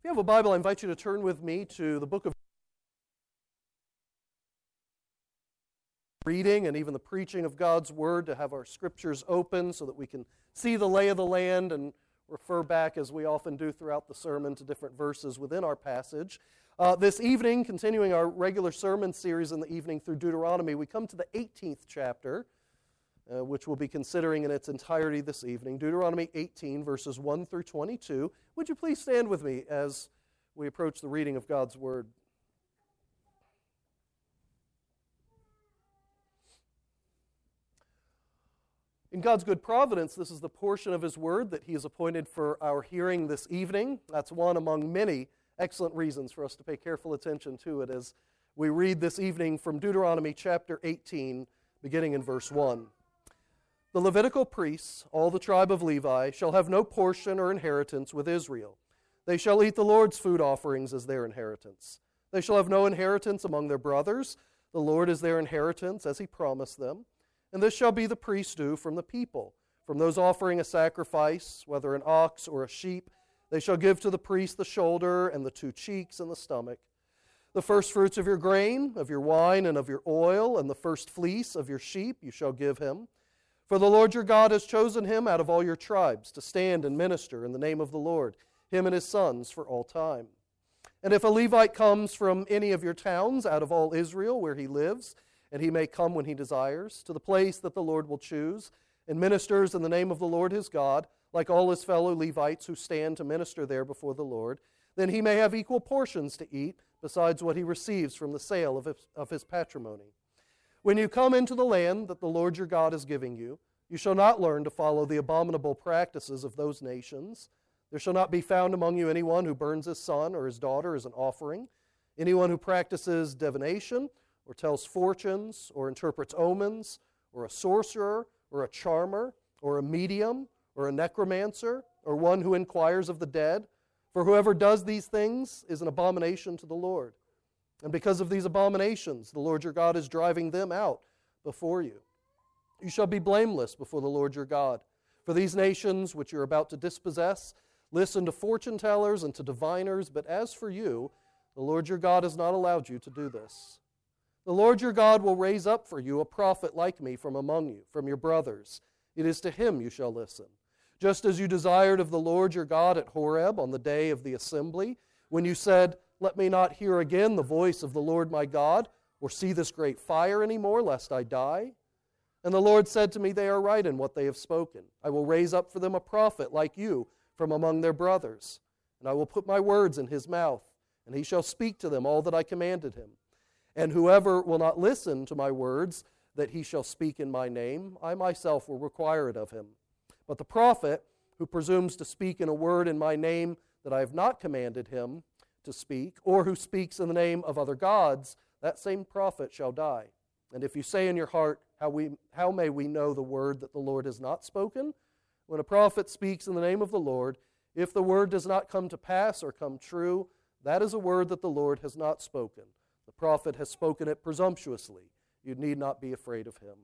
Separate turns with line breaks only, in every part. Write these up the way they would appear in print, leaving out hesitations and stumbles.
you have a Bible, I invite you to turn with me to the book of reading and even the preaching of God's Word, to have our scriptures open so that we can see the lay of the land and refer back, as we often do throughout the sermon, to different verses within our passage. This evening, continuing our regular sermon series in the evening through Deuteronomy, we come to the 18th chapter, which we'll be considering in its entirety this evening. Deuteronomy 18, verses 1 through 22. Would you please stand with me as we approach the reading of God's Word? In God's good providence, this is the portion of His Word that He has appointed for our hearing this evening. That's one among many excellent reasons for us to pay careful attention to it as we read this evening from Deuteronomy chapter 18, beginning in verse 1. The Levitical priests, all the tribe of Levi, shall have no portion or inheritance with Israel. They shall eat the Lord's food offerings as their inheritance. They shall have no inheritance among their brothers. The Lord is their inheritance, as He promised them. And this shall be the priest's due from the people. From those offering a sacrifice, whether an ox or a sheep, they shall give to the priest the shoulder and the 2 cheeks and the stomach. The first fruits of your grain, of your wine, and of your oil, and the first fleece of your sheep you shall give him. For the Lord your God has chosen him out of all your tribes to stand and minister in the name of the Lord, him and his sons for all time. And if a Levite comes from any of your towns out of all Israel where he lives, and he may come when he desires, to the place that the Lord will choose, and ministers in the name of the Lord his God, like all his fellow Levites who stand to minister there before the Lord, then he may have equal portions to eat, besides what he receives from the sale of his patrimony. When you come into the land that the Lord your God is giving you, you shall not learn to follow the abominable practices of those nations. There shall not be found among you anyone who burns his son or his daughter as an offering, anyone who practices divination, or tells fortunes, or interprets omens, or a sorcerer, or a charmer, or a medium, or a necromancer, or one who inquires of the dead. For whoever does these things is an abomination to the Lord. And because of these abominations, the Lord your God is driving them out before you. You shall be blameless before the Lord your God. For these nations which you are about to dispossess, listen to fortune tellers and to diviners, but as for you, the Lord your God has not allowed you to do this. The Lord your God will raise up for you a prophet like me from among you, from your brothers. It is to him you shall listen. Just as you desired of the Lord your God at Horeb on the day of the assembly, when you said, "Let me not hear again the voice of the Lord my God, or see this great fire any more, lest I die." And the Lord said to me, "They are right in what they have spoken. I will raise up for them a prophet like you from among their brothers. And I will put my words in his mouth, and he shall speak to them all that I commanded him. And whoever will not listen to my words that he shall speak in my name, I myself will require it of him. But the prophet who presumes to speak in a word in my name that I have not commanded him to speak, or who speaks in the name of other gods, that same prophet shall die. And if you say in your heart, how may we know the word that the Lord has not spoken? When a prophet speaks in the name of the Lord, if the word does not come to pass or come true, that is a word that the Lord has not spoken. The prophet has spoken it presumptuously. You need not be afraid of him.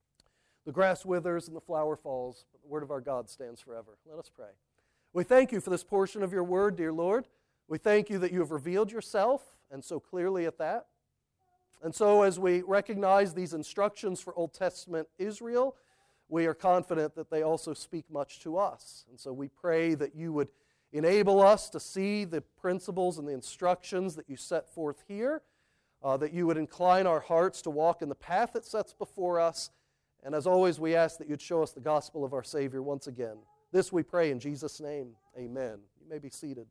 The grass withers and the flower falls, but the word of our God stands forever. Let us pray. We thank you for this portion of your word, dear Lord. We thank you that you have revealed yourself, and so clearly at that. And so as we recognize these instructions for Old Testament Israel, we are confident that they also speak much to us. And so we pray that you would enable us to see the principles and the instructions that you set forth here, that you would incline our hearts to walk in the path it sets before us. And as always, we ask that you'd show us the gospel of our Savior once again. This we pray in Jesus' name. Amen. You may be seated.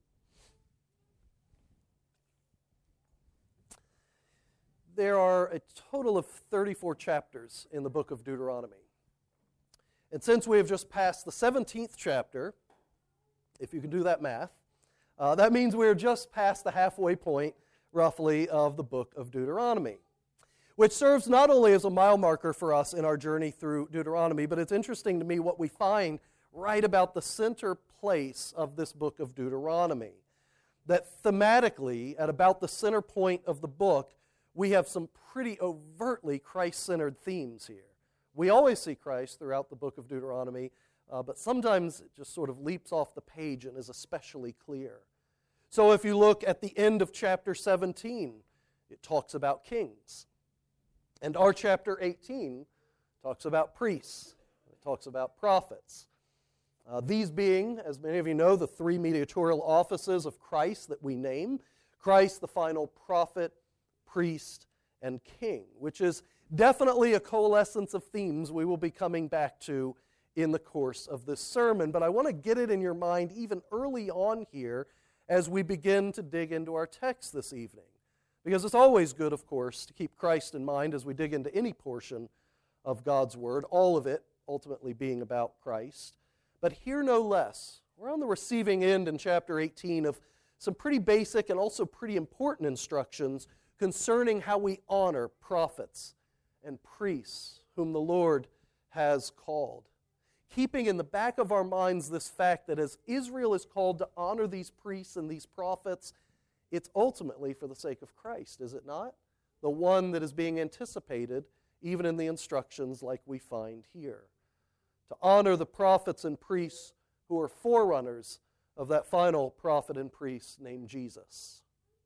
There are a total of 34 chapters in the book of Deuteronomy. And since we have just passed the 17th chapter, if you can do that math, that means we're just past the halfway point, roughly, of the book of Deuteronomy, which serves not only as a mile marker for us in our journey through Deuteronomy, but it's interesting to me what we find right about the center place of this book of Deuteronomy. That thematically, at about the center point of the book, we have some pretty overtly Christ-centered themes here. We always see Christ throughout the book of Deuteronomy, but sometimes it just sort of leaps off the page and is especially clear. So if you look at the end of chapter 17, it talks about kings. And our chapter 18 talks about priests. It talks about prophets. These being, as many of you know, the three mediatorial offices of Christ that we name. Christ, the final prophet, priest, and king, which is definitely a coalescence of themes we will be coming back to in the course of this sermon. But I want to get it in your mind even early on here as we begin to dig into our text this evening. Because it's always good, of course, to keep Christ in mind as we dig into any portion of God's Word, all of it ultimately being about Christ. But here no less, we're on the receiving end in chapter 18 of some pretty basic and also pretty important instructions concerning how we honor prophets and priests whom the Lord has called. Keeping in the back of our minds this fact that as Israel is called to honor these priests and these prophets, it's ultimately for the sake of Christ, is it not? The one that is being anticipated even in the instructions like we find here. To honor the prophets and priests who are forerunners of that final prophet and priest named Jesus.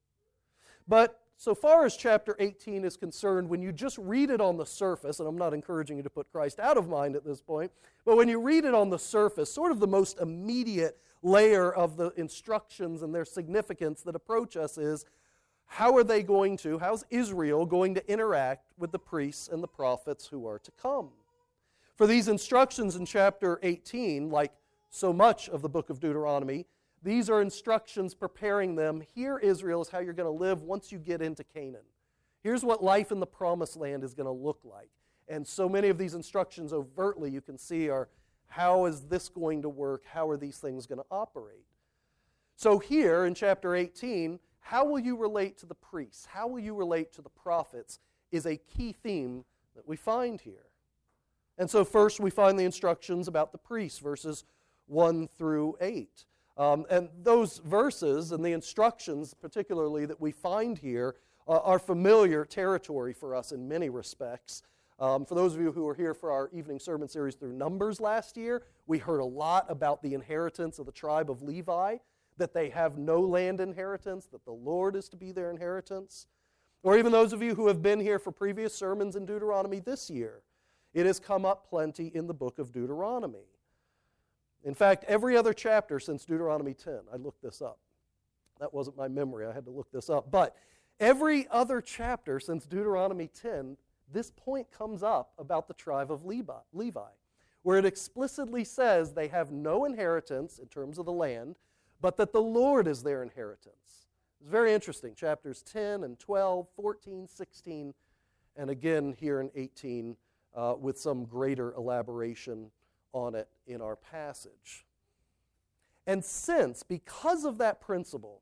But so far as chapter 18 is concerned, when you just read it on the surface, and I'm not encouraging you to put Christ out of mind at this point, but when you read it on the surface, sort of the most immediate layer of the instructions and their significance that approach us is, how's Israel going to interact with the priests and the prophets who are to come? For these instructions in chapter 18, like so much of the book of Deuteronomy, these are instructions preparing them. Here, Israel, is how you're going to live once you get into Canaan. Here's what life in the promised land is going to look like. And so many of these instructions overtly you can see are, how is this going to work? How are these things going to operate? So here in chapter 18, how will you relate to the priests? How will you relate to the prophets is a key theme that we find here. And so first we find the instructions about the priests, verses 1 through 8. And those verses and the instructions particularly that we find here are familiar territory for us in many respects. For those of you who were here for our evening sermon series through Numbers last year, we heard a lot about the inheritance of the tribe of Levi, that they have no land inheritance, that the Lord is to be their inheritance. Or even those of you who have been here for previous sermons in Deuteronomy this year, it has come up plenty in the book of Deuteronomy. In fact, every other chapter since Deuteronomy 10, I looked this up. That wasn't my memory, I had to look this up. But every other chapter since Deuteronomy 10, this point comes up about the tribe of Levi, where it explicitly says they have no inheritance in terms of the land, but that the Lord is their inheritance. It's very interesting. Chapters 10 and 12, 14, 16, and again here in 18 with some greater elaboration on it in our passage. And because of that principle,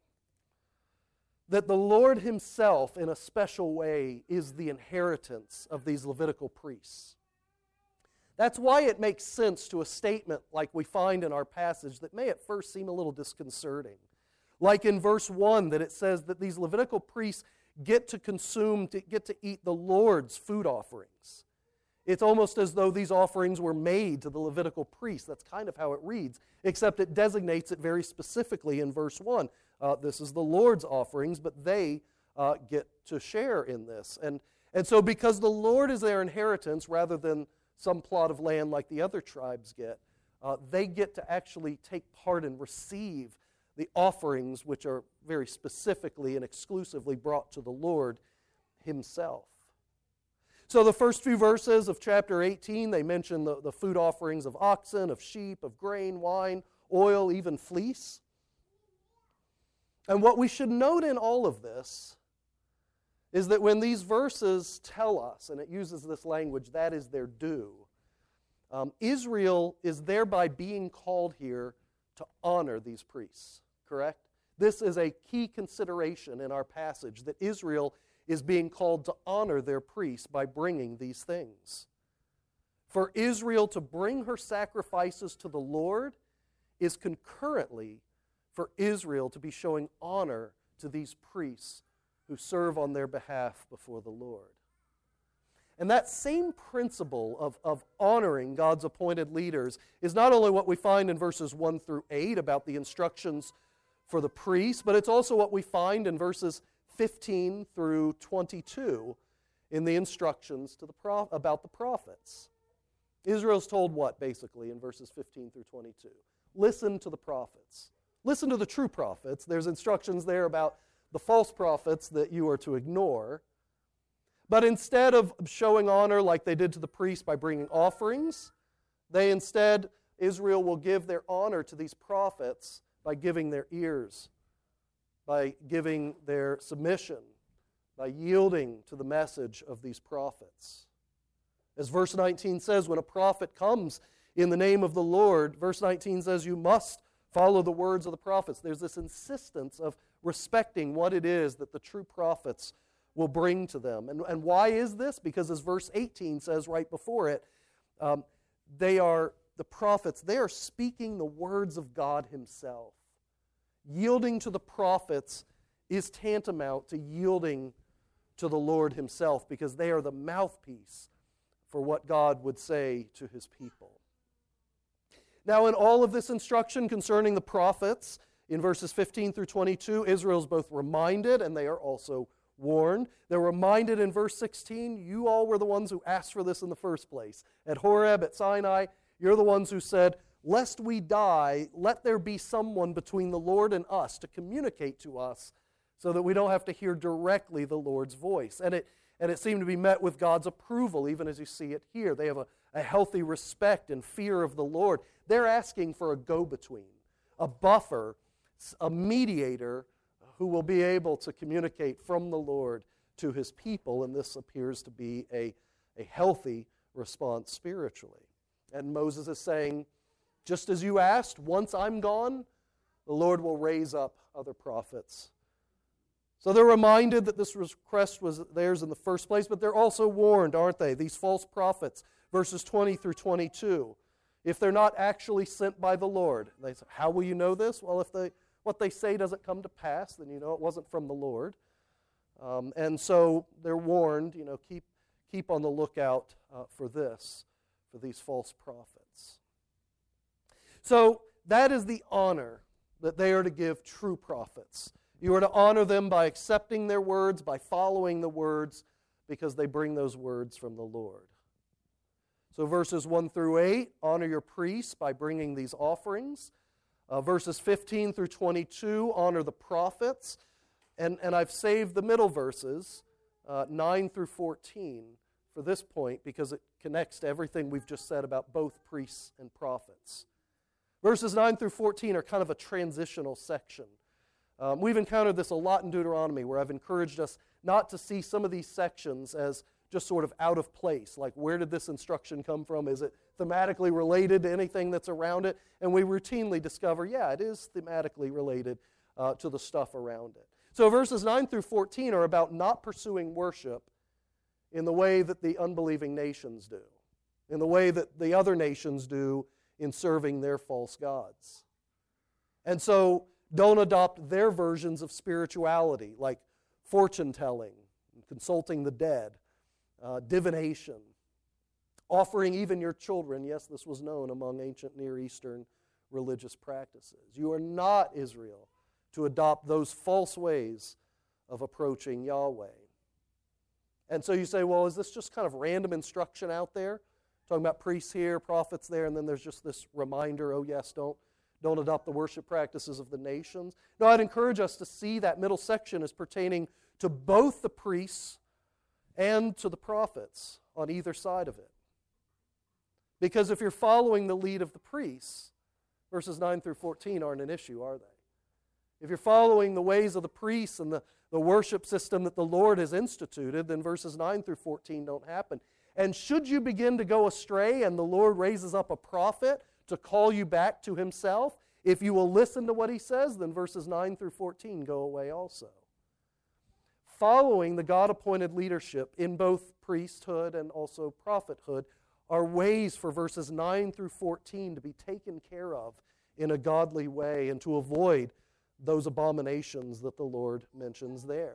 that the Lord himself in a special way is the inheritance of these Levitical priests, that's why it makes sense to a statement like we find in our passage that may at first seem a little disconcerting. Like in verse 1 that it says that these Levitical priests get to eat the Lord's food offerings. It's almost as though these offerings were made to the Levitical priests. That's kind of how it reads, except it designates it very specifically in verse 1. This is the Lord's offerings, but they get to share in this. And so because the Lord is their inheritance rather than some plot of land like the other tribes get, they get to actually take part and receive the offerings which are very specifically and exclusively brought to the Lord himself. So the first few verses of chapter 18, they mention the food offerings of oxen, of sheep, of grain, wine, oil, even fleece. And what we should note in all of this is that when these verses tell us, and it uses this language, that is their due, Israel is thereby being called here to honor these priests, correct? This is a key consideration in our passage, that Israel is being called to honor their priests by bringing these things. For Israel to bring her sacrifices to the Lord is concurrently for Israel to be showing honor to these priests who serve on their behalf before the Lord. And that same principle of honoring God's appointed leaders is not only what we find in verses 1 through 8 about the instructions for the priests, but it's also what we find in verses 15 through 22 in the instructions to about the prophets. Israel's told what, basically, in verses 15 through 22? Listen to the prophets. Listen to the true prophets. There's instructions there about the false prophets that you are to ignore. But instead of showing honor like they did to the priests by bringing offerings, Israel will give their honor to these prophets by giving their ears, by giving their submission, by yielding to the message of these prophets. As verse 19 says, when a prophet comes in the name of the Lord, verse 19 says, you must follow the words of the prophets. There's this insistence of respecting what it is that the true prophets will bring to them. And why is this? Because as verse 18 says right before it, the prophets, they are speaking the words of God Himself. Yielding to the prophets is tantamount to yielding to the Lord Himself, because they are the mouthpiece for what God would say to His people. Now, in all of this instruction concerning the prophets, in verses 15 through 22, Israel is both reminded and they are also warned. They're reminded in verse 16, you all were the ones who asked for this in the first place. At Horeb, at Sinai, you're the ones who said, lest we die, let there be someone between the Lord and us to communicate to us so that we don't have to hear directly the Lord's voice. And it seemed to be met with God's approval, even as you see it here. They have a healthy respect and fear of the Lord. They're asking for a go-between, a buffer, a mediator who will be able to communicate from the Lord to His people, and this appears to be a healthy response spiritually. And Moses is saying, just as you asked, once I'm gone, the Lord will raise up other prophets. So they're reminded that this request was theirs in the first place, but they're also warned, aren't they? These false prophets, verses 20 through 22. If they're not actually sent by the Lord, they say, how will you know this? Well, if what they say doesn't come to pass, then you know it wasn't from the Lord. And so they're warned, keep on the lookout for these false prophets. So that is the honor that they are to give true prophets. You are to honor them by accepting their words, by following the words, because they bring those words from the Lord. So verses 1 through 8, honor your priests by bringing these offerings. Verses 15 through 22, honor the prophets. And I've saved the middle verses, 9 through 14, for this point because it connects to everything we've just said about both priests and prophets. Verses 9 through 14 are kind of a transitional section. We've encountered this a lot in Deuteronomy, where I've encouraged us not to see some of these sections as just sort of out of place. Like, where did this instruction come from? Is it thematically related to anything that's around it? And we routinely discover, yeah, it is thematically related to the stuff around it. So verses 9 through 14 are about not pursuing worship in the way that the unbelieving nations do, in the way that the other nations do in serving their false gods. And so don't adopt their versions of spirituality, like fortune-telling, consulting the dead, divination, offering even your children. Yes, this was known among ancient Near Eastern religious practices. You are not, Israel, to adopt those false ways of approaching Yahweh. And so you say, well, is this just kind of random instruction out there? Talking about priests here, prophets there, and then there's just this reminder, oh yes, don't adopt the worship practices of the nations. No, I'd encourage us to see that middle section as pertaining to both the priests and to the prophets on either side of it. Because if you're following the lead of the priests, verses 9 through 14 aren't an issue, are they? If you're following the ways of the priests and the worship system that the Lord has instituted, then verses 9 through 14 don't happen. And should you begin to go astray and the Lord raises up a prophet to call you back to Himself, if you will listen to what He says, then verses 9 through 14 go away also. Following the God-appointed leadership in both priesthood and also prophethood are ways for verses 9 through 14 to be taken care of in a godly way and to avoid those abominations that the Lord mentions there.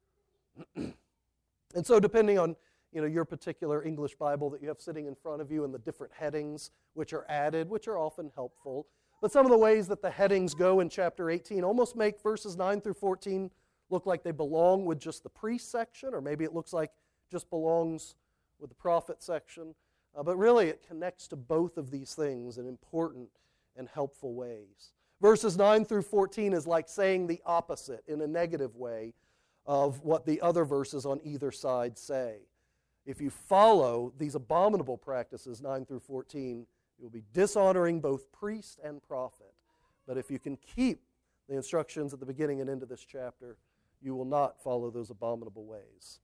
And so depending on your particular English Bible that you have sitting in front of you and the different headings which are added, which are often helpful, But some of the ways that the headings go in chapter 18 almost make verses 9 through 14 look like they belong with just the priest section, or maybe it looks like just belongs with the prophet section. But really it connects to both of these things in important and helpful ways. Verses 9 through 14 is like saying the opposite in a negative way of what the other verses on either side say. If you follow these abominable practices, 9 through 14, you'll be dishonoring both priest and prophet. But if you can keep the instructions at the beginning and end of this chapter, you will not follow those abominable ways.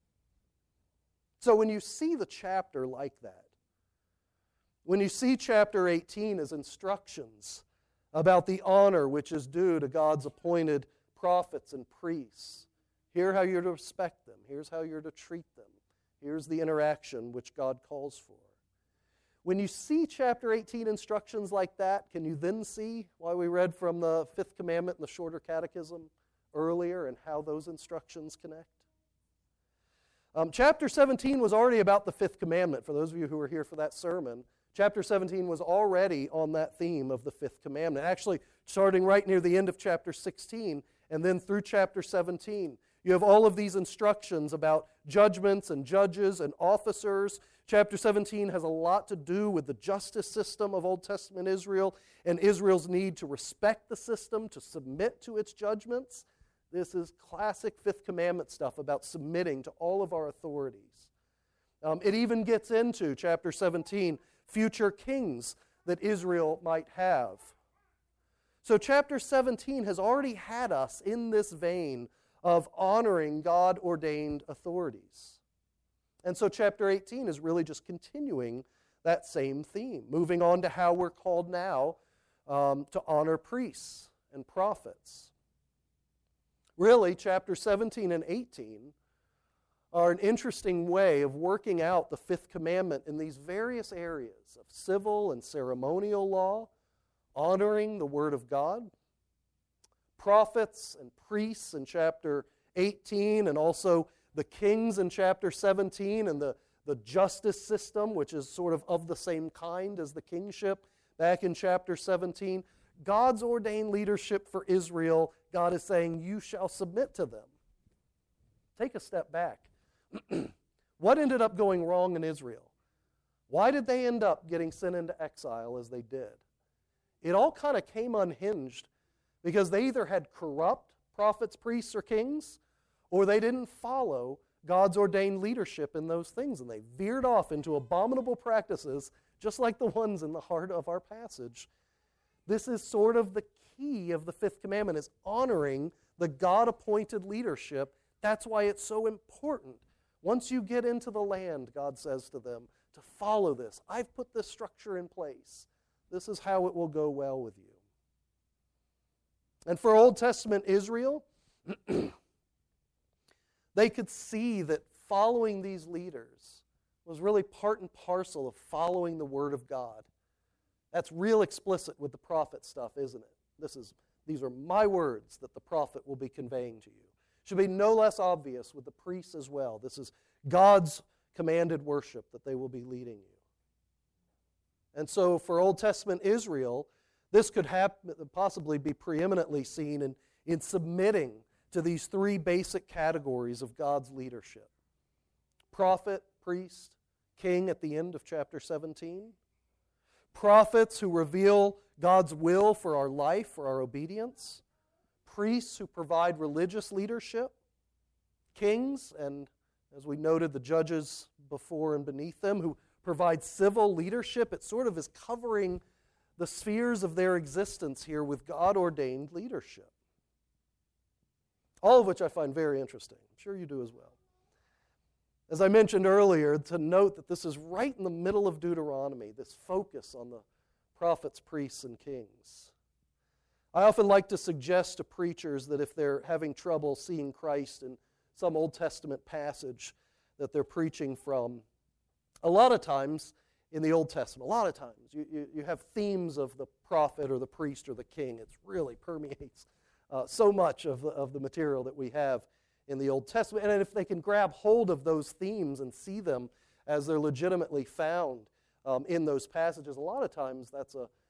So when you see the chapter like that, when you see chapter 18 as instructions about the honor which is due to God's appointed prophets and priests, here's how you're to respect them, here's how you're to treat them, here's the interaction which God calls for. When you see chapter 18 instructions like that, can you then see why we read from the fifth commandment in the shorter catechism earlier and how those instructions connect? Chapter 17 was already about the fifth commandment. For those of you who were here for that sermon, chapter 17 was already on that theme of the fifth commandment. Actually, starting right near the end of chapter 16 and then through chapter 17, you have all of these instructions about judgments and judges and officers. Chapter 17 has a lot to do with the justice system of Old Testament Israel and Israel's need to respect the system, to submit to its judgments. This is classic Fifth Commandment stuff about submitting to all of our authorities. It even gets into, chapter 17, future kings that Israel might have. So chapter 17 has already had us in this vein of honoring God-ordained authorities. And so chapter 18 is really just continuing that same theme, moving on to how we're called now to honor priests and prophets. Really, chapter 17 and 18 are an interesting way of working out the fifth commandment in these various areas of civil and ceremonial law, honoring the Word of God, prophets and priests in chapter 18, and also the kings in chapter 17, and the justice system, which is sort of the same kind as the kingship back in chapter 17. God's ordained leadership for Israel, God is saying, you shall submit to them. Take a step back. What ended up going wrong in Israel? Why did they end up getting sent into exile as they did? It all kind of came unhinged because they either had corrupt prophets, priests, or kings, or they didn't follow God's ordained leadership in those things, and they veered off into abominable practices, just like the ones in the heart of our passage. This is sort of the key of the fifth commandment, is honoring the God-appointed leadership. That's why it's so important. Once you get into the land, God says to them, to follow this. I've put this structure in place. This is how it will go well with you. And for Old Testament Israel, they could see that following these leaders was really part and parcel of following the Word of God. That's real explicit with the prophet stuff, isn't it? These are my words that the prophet will be conveying to you. Should be no less obvious with the priests as well. This is God's commanded worship that they will be leading you. And so for Old Testament Israel, this could possibly be preeminently seen in submitting to these three basic categories of God's leadership. Prophet, priest, king at the end of chapter 17. Prophets who reveal God's will for our life, for our obedience. Priests who provide religious leadership. Kings, and as we noted, the judges before and beneath them, who provide civil leadership. It sort of is covering the spheres of their existence here with God-ordained leadership. All of which I find very interesting. I'm sure you do as well. As I mentioned earlier, to note that this is right in the middle of Deuteronomy, this focus on the prophets, priests, and kings. I often like to suggest to preachers that if they're having trouble seeing Christ in some Old Testament passage that they're preaching from, a lot of times in the Old Testament, you have themes of the prophet or the priest or the king. It really permeates so much of the material that we have in the Old Testament. And if they can grab hold of those themes and see them as they're legitimately found in those passages, a lot of times that's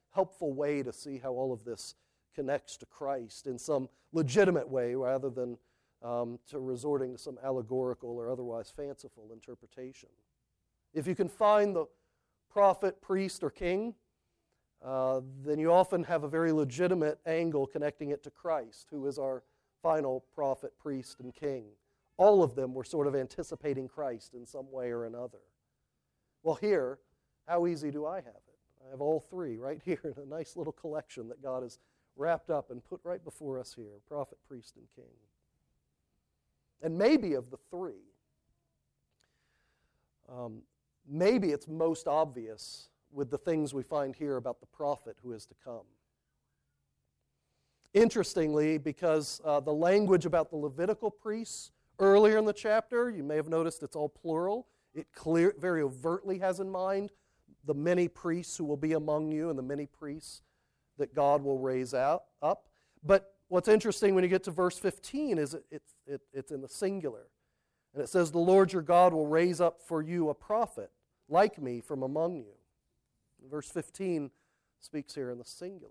helpful way to see how all of this connects to Christ in some legitimate way rather than to resorting to some allegorical or otherwise fanciful interpretation. If you can find the prophet, priest, or king, then you often have a very legitimate angle connecting it to Christ, who is our final prophet, priest, and king. All of them were sort of anticipating Christ in some way or another. Well, here, how easy do I have it? I have all three right here in a nice little collection that God has wrapped up and put right before us here, prophet, priest, and king. And maybe of the three, maybe it's most obvious with the things we find here about the prophet who is to come. Interestingly, because the language about the Levitical priests earlier in the chapter, you may have noticed it's all plural. It very overtly has in mind the many priests who will be among you and the many priests that God will raise up. But what's interesting when you get to verse 15 is it's in the singular. And it says, "The Lord your God will raise up for you a prophet like me from among you." And verse 15 speaks here in the singular.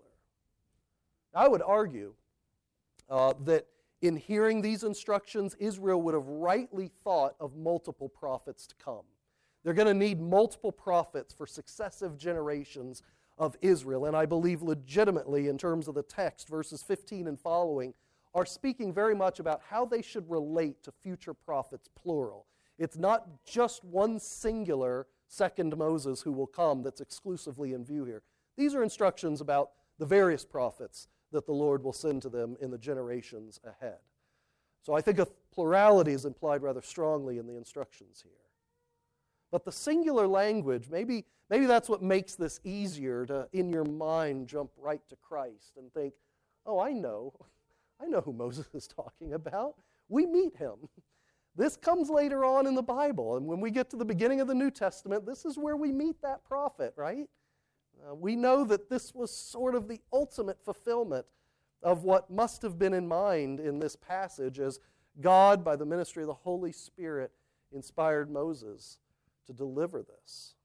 I would argue that in hearing these instructions, Israel would have rightly thought of multiple prophets to come. They're going to need multiple prophets for successive generations of Israel. And I believe legitimately, in terms of the text, verses 15 and following, are speaking very much about how they should relate to future prophets, plural. It's not just one singular second Moses who will come that's exclusively in view here. These are instructions about the various prophets that the Lord will send to them in the generations ahead. So I think a plurality is implied rather strongly in the instructions here. But the singular language, maybe that's what makes this easier to, in your mind, jump right to Christ and think, oh, I know who Moses is talking about. We meet him. This comes later on in the Bible, and when we get to the beginning of the New Testament, this is where we meet that prophet, right? We know that this was sort of the ultimate fulfillment of what must have been in mind in this passage as God, by the ministry of the Holy Spirit, inspired Moses to deliver this.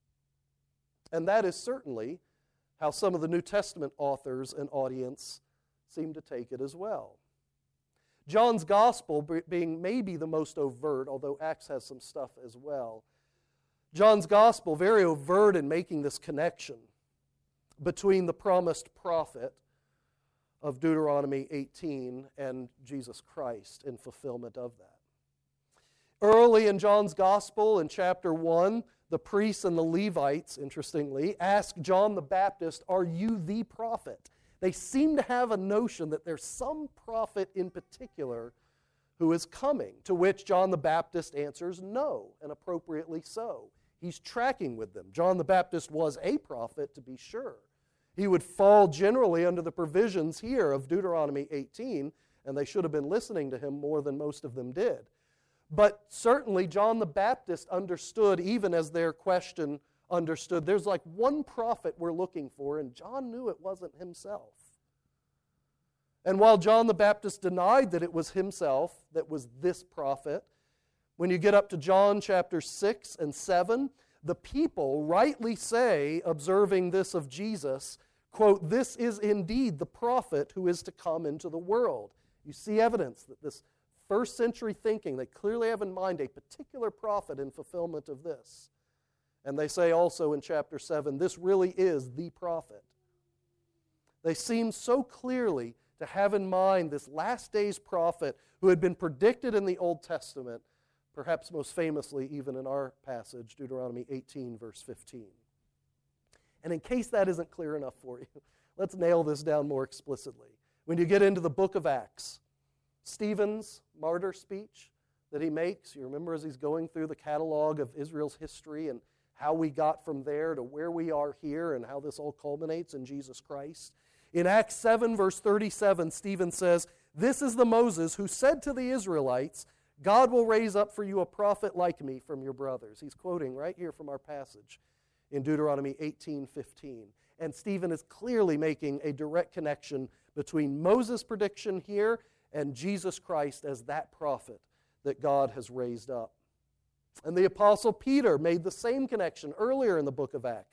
And that is certainly how some of the New Testament authors and audience seem to take it as well. John's Gospel being maybe the most overt, although Acts has some stuff as well. John's Gospel very overt in making this connection between the promised prophet of Deuteronomy 18 and Jesus Christ in fulfillment of that. Early in John's Gospel, in chapter 1, the priests and the Levites, interestingly, ask John the Baptist, "Are you the prophet?" They seem to have a notion that there's some prophet in particular who is coming, to which John the Baptist answers no, and appropriately so. He's tracking with them. John the Baptist was a prophet, to be sure. He would fall generally under the provisions here of Deuteronomy 18, and they should have been listening to him more than most of them did. But certainly John the Baptist understood, even as their question understood, there's like one prophet we're looking for, and John knew it wasn't himself. And while John the Baptist denied that it was himself that was this prophet, when you get up to John chapter 6 and 7, the people rightly say, observing this of Jesus, quote, "This is indeed the prophet who is to come into the world." You see evidence that this first century thinking, they clearly have in mind a particular prophet in fulfillment of this. And they say also in chapter 7, this really is the prophet. They seem so clearly to have in mind this last days prophet who had been predicted in the Old Testament, perhaps most famously even in our passage, Deuteronomy 18, verse 15. And in case that isn't clear enough for you, let's nail this down more explicitly. When you get into the book of Acts, Stephen's martyr speech that he makes, you remember as he's going through the catalog of Israel's history and how we got from there to where we are here and how this all culminates in Jesus Christ. In Acts 7, verse 37, Stephen says, "This is the Moses who said to the Israelites, 'God will raise up for you a prophet like me from your brothers.'" He's quoting right here from our passage in Deuteronomy 18:15. And Stephen is clearly making a direct connection between Moses' prediction here and Jesus Christ as that prophet that God has raised up. And the Apostle Peter made the same connection earlier in the book of Acts.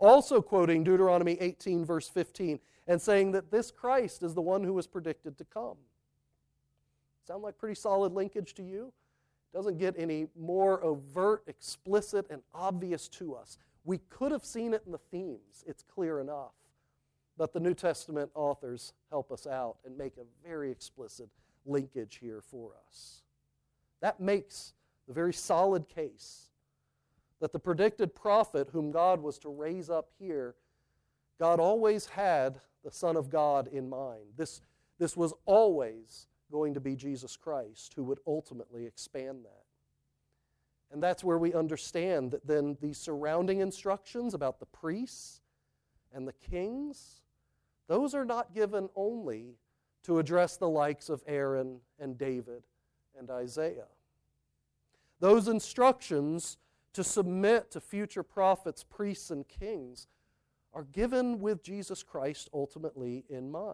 also quoting Deuteronomy 18, verse 15, and saying that this Christ is the one who was predicted to come. Sound like pretty solid linkage to you? Doesn't get any more overt, explicit, and obvious to us. We could have seen it in the themes. It's clear enough. But the New Testament authors help us out and make a very explicit linkage here for us. That makes the very solid case that the predicted prophet whom God was to raise up here, God always had the Son of God in mind. This was always going to be Jesus Christ who would ultimately expand that. And that's where we understand that then these surrounding instructions about the priests and the kings, those are not given only to address the likes of Aaron and David and Isaiah. Those instructions to submit to future prophets, priests, and kings are given with Jesus Christ ultimately in mind,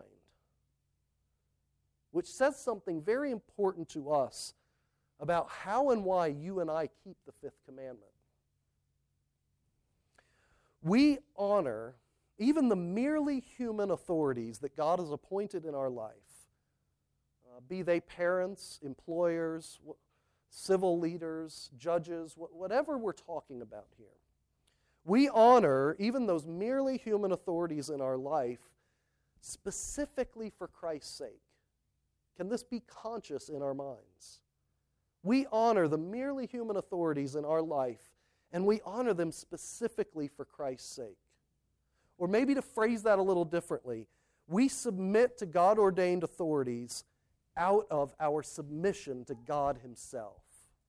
which says something very important to us about how and why you and I keep the fifth commandment. We honor even the merely human authorities that God has appointed in our life, be they parents, employers, civil leaders, judges, whatever we're talking about here. We honor even those merely human authorities in our life specifically for Christ's sake. Can this be conscious in our minds? We honor the merely human authorities in our life, and we honor them specifically for Christ's sake. Or maybe to phrase that a little differently, we submit to God-ordained authorities out of our submission to God Himself.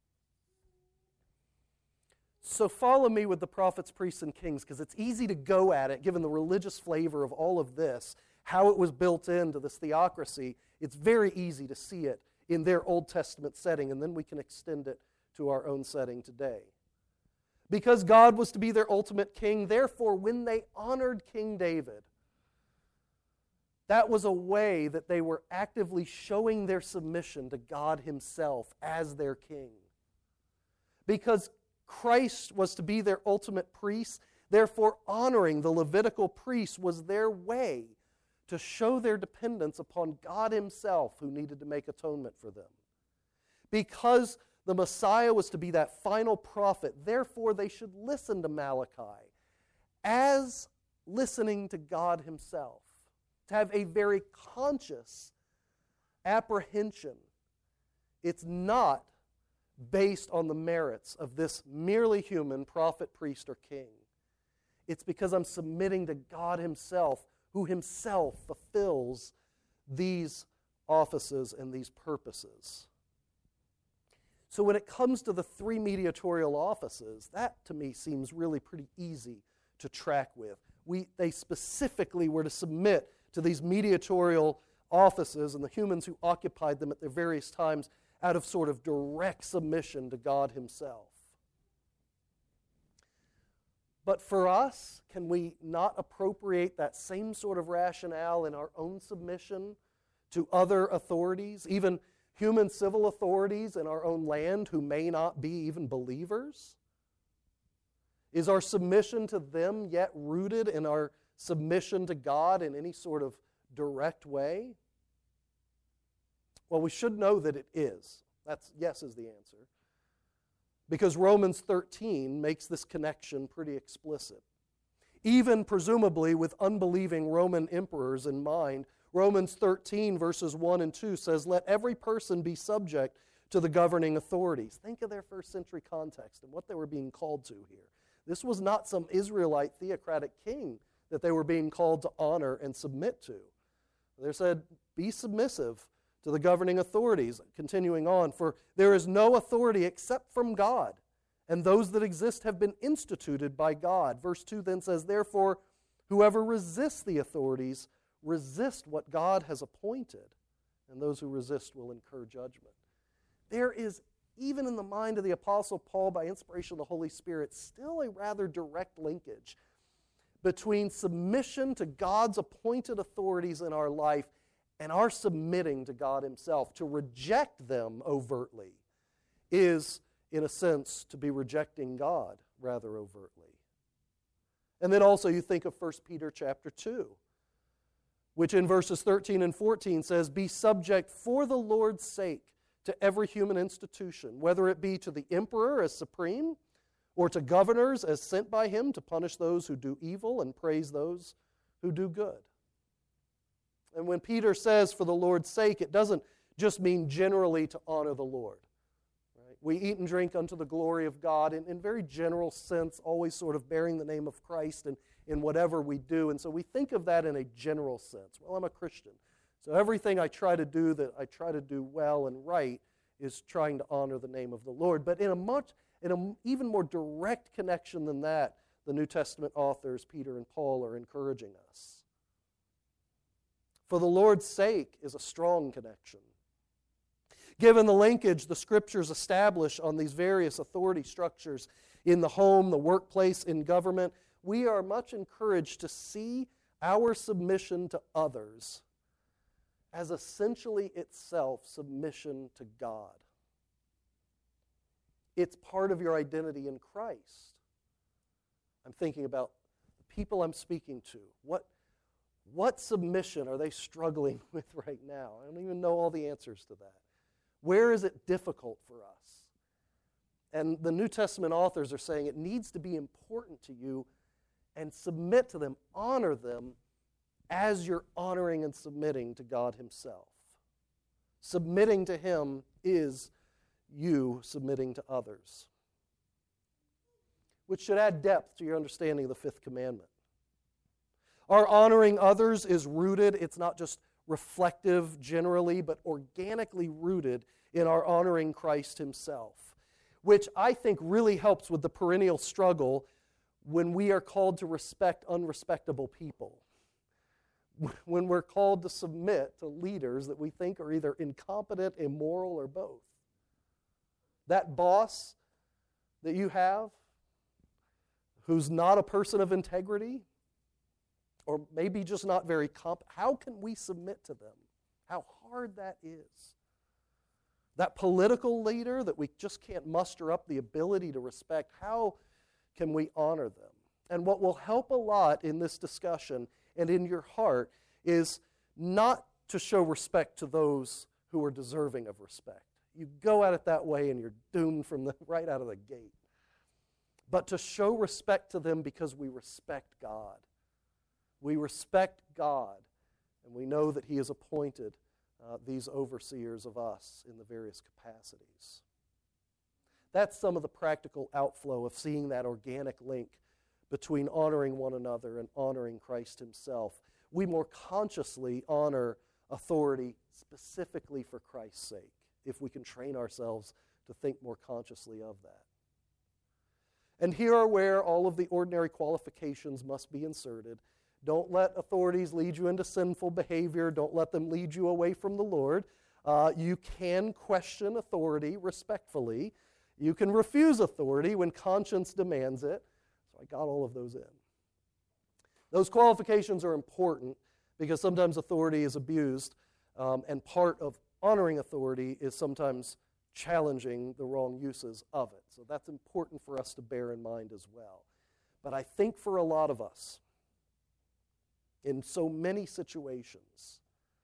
So follow me with the prophets, priests, and kings, because it's easy to go at it, given the religious flavor of all of this, how it was built into this theocracy. It's very easy to see it in their Old Testament setting, and then we can extend it to our own setting today. Because God was to be their ultimate king, therefore, when they honored King David, that was a way that they were actively showing their submission to God Himself as their king. Because Christ was to be their ultimate priest, therefore honoring the Levitical priests was their way to show their dependence upon God Himself who needed to make atonement for them. Because the Messiah was to be that final prophet, therefore they should listen to Malachi as listening to God Himself, to have a very conscious apprehension. It's not based on the merits of this merely human prophet, priest, or king. It's because I'm submitting to God Himself, who Himself fulfills these offices and these purposes. So when it comes to the three mediatorial offices, that to me seems really pretty easy to track with. They specifically were to submit to these mediatorial offices and the humans who occupied them at their various times out of sort of direct submission to God Himself. But for us, can we not appropriate that same sort of rationale in our own submission to other authorities, even human civil authorities in our own land who may not be even believers? Is our submission to them yet rooted in our submission to God in any sort of direct way? Well, we should know that it is. That's yes is the answer. Because Romans 13 makes this connection pretty explicit. Even presumably with unbelieving Roman emperors in mind, Romans 13 verses 1 and 2 says, "Let every person be subject to the governing authorities." Think of their first century context and what they were being called to here. This was not some Israelite theocratic king that they were being called to honor and submit to. They said, be submissive to the governing authorities. Continuing on, "For there is no authority except from God, and those that exist have been instituted by God." Verse 2 then says, "Therefore, whoever resists the authorities resist what God has appointed, and those who resist will incur judgment." There is, even in the mind of the Apostle Paul, by inspiration of the Holy Spirit, still a rather direct linkage between submission to God's appointed authorities in our life and our submitting to God Himself. To reject them overtly is, in a sense, to be rejecting God rather overtly. And then also you think of 1 Peter chapter 2, which in verses 13 and 14 says, "Be subject for the Lord's sake to every human institution, whether it be to the emperor as supreme, or to governors as sent by him to punish those who do evil and praise those who do good." And when Peter says for the Lord's sake, it doesn't just mean generally to honor the Lord. Right? We eat and drink unto the glory of God in very general sense, always sort of bearing the name of Christ in whatever we do. And so we think of that in a general sense. Well, I'm a Christian, so everything I try to do that I try to do well and right is trying to honor the name of the Lord. But in an even more direct connection than that, the New Testament authors, Peter and Paul, are encouraging us. For the Lord's sake is a strong connection. Given the linkage the Scriptures establish on these various authority structures in the home, the workplace, in government, we are much encouraged to see our submission to others as essentially itself submission to God. It's part of your identity in Christ. I'm thinking about the people I'm speaking to. What submission are they struggling with right now? I don't even know all the answers to that. Where is it difficult for us? And the New Testament authors are saying it needs to be important to you, and submit to them, honor them as you're honoring and submitting to God Himself. Submitting to Him is you submitting to others, which should add depth to your understanding of the fifth commandment. Our honoring others is rooted, it's not just reflective generally, but organically rooted in our honoring Christ Himself, which I think really helps with the perennial struggle when we are called to respect unrespectable people. When we're called to submit to leaders that we think are either incompetent, immoral, or both. That boss that you have, who's not a person of integrity, or maybe just not very how can we submit to them? How hard that is. That political leader that we just can't muster up the ability to respect, how can we honor them? And what will help a lot in this discussion and in your heart is not to show respect to those who are deserving of respect. You go at it that way and you're doomed from right out of the gate. But to show respect to them because we respect God. We respect God, and we know that He has appointed these overseers of us in the various capacities. That's some of the practical outflow of seeing that organic link between honoring one another and honoring Christ Himself. We more consciously honor authority specifically for Christ's sake, if we can train ourselves to think more consciously of that. And here are where all of the ordinary qualifications must be inserted. Don't let authorities lead you into sinful behavior. Don't let them lead you away from the Lord. You can question authority respectfully. You can refuse authority when conscience demands it. So I got all of those in. Those qualifications are important because sometimes authority is abused, and part of honoring authority is sometimes challenging the wrong uses of it. So that's important for us to bear in mind as well. But I think for a lot of us, in so many situations,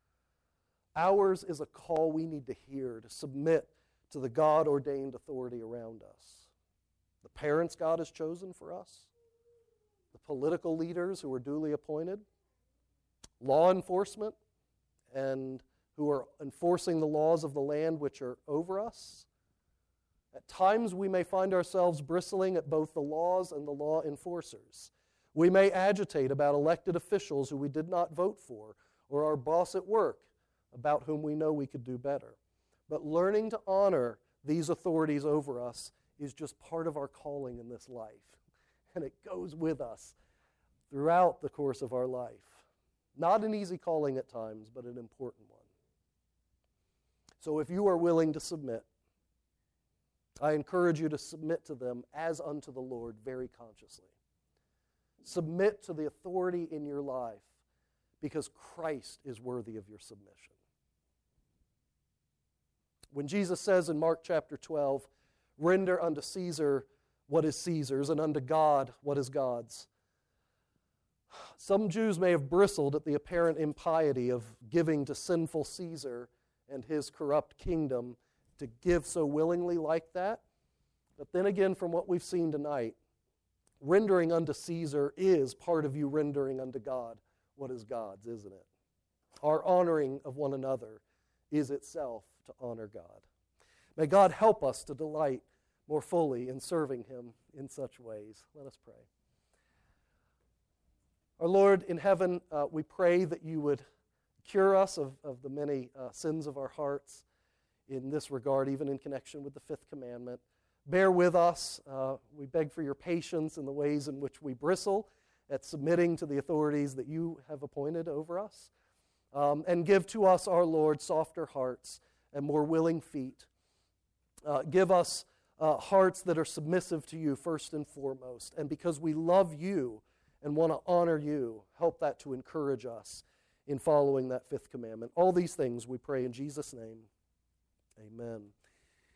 ours is a call we need to hear to submit to the God-ordained authority around us. The parents God has chosen for us, the political leaders who are duly appointed, law enforcement, and who are enforcing the laws of the land which are over us. At times we may find ourselves bristling at both the laws and the law enforcers. We may agitate about elected officials who we did not vote for, or our boss at work about whom we know we could do better. But learning to honor these authorities over us is just part of our calling in this life. And it goes with us throughout the course of our life. Not an easy calling at times, but an important one. So if you are willing to submit, I encourage you to submit to them as unto the Lord very consciously. Submit to the authority in your life because Christ is worthy of your submission. When Jesus says in Mark chapter 12, "Render unto Caesar what is Caesar's, and unto God what is God's," Some Jews may have bristled at the apparent impiety of giving to sinful Caesar and his corrupt kingdom, to give so willingly like that. But then again, from what we've seen tonight, rendering unto Caesar is part of you rendering unto God what is God's, isn't it? Our honoring of one another is itself to honor God. May God help us to delight more fully in serving Him in such ways. Let us pray. Our Lord in heaven, we pray that you would cure us of the many sins of our hearts in this regard, even in connection with the fifth commandment. Bear with us. We beg for your patience in the ways in which we bristle at submitting to the authorities that you have appointed over us. And give to us, our Lord, softer hearts and more willing feet. Give us hearts that are submissive to you first and foremost. And because we love you and want to honor you, help that to encourage us in following that fifth commandment. All these things we pray in Jesus' name. Amen.